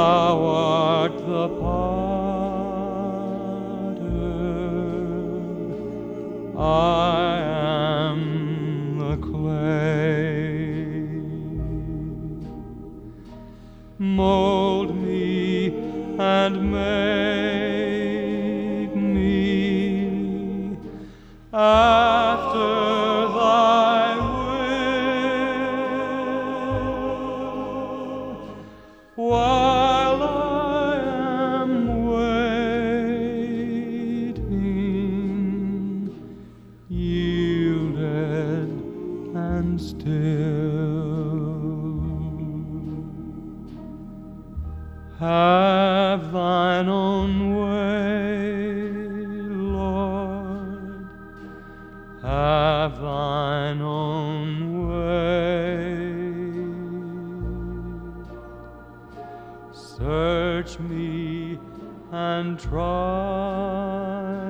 Thou art the potter, I am the clay. Mold me and make me after thy will, while I am waiting, yielded and still. Have thine own way, Lord, have thine own way. Search me and try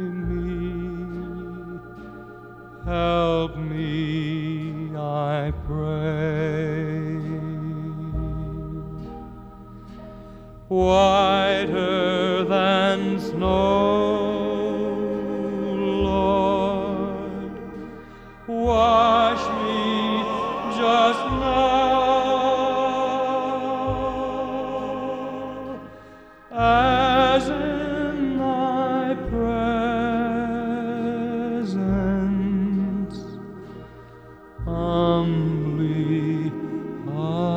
me, help me, I pray. Whiter than snow, Lord, wash me just now, as in thy presence humbly